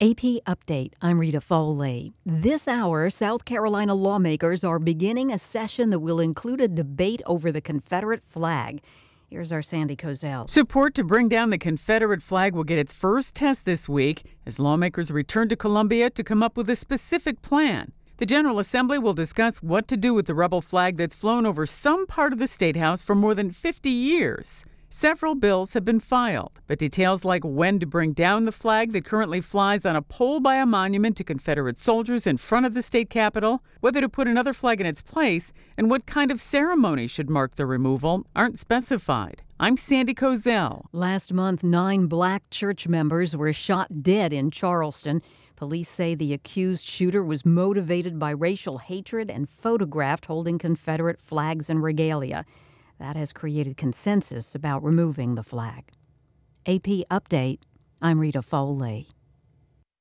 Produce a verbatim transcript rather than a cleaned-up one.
A P Update. I'm Rita Foley. This hour, South Carolina lawmakers are beginning a session that will include a debate over the Confederate flag. Here's our Sandy Kozel. Support to bring down the Confederate flag will get its first test this week as lawmakers return to Columbia to come up with a specific plan. The General Assembly will discuss what to do with the rebel flag that's flown over some part of the State House for more than fifty years. Several bills have been filed, but details like when to bring down the flag that currently flies on a pole by a monument to Confederate soldiers in front of the state capitol, whether to put another flag in its place, and what kind of ceremony should mark the removal aren't specified. I'm Sandy Kozel. Last month, nine black church members were shot dead in Charleston. Police say the accused shooter was motivated by racial hatred and photographed holding Confederate flags and regalia. That has created consensus about removing the flag. A P Update. I'm Rita Foley.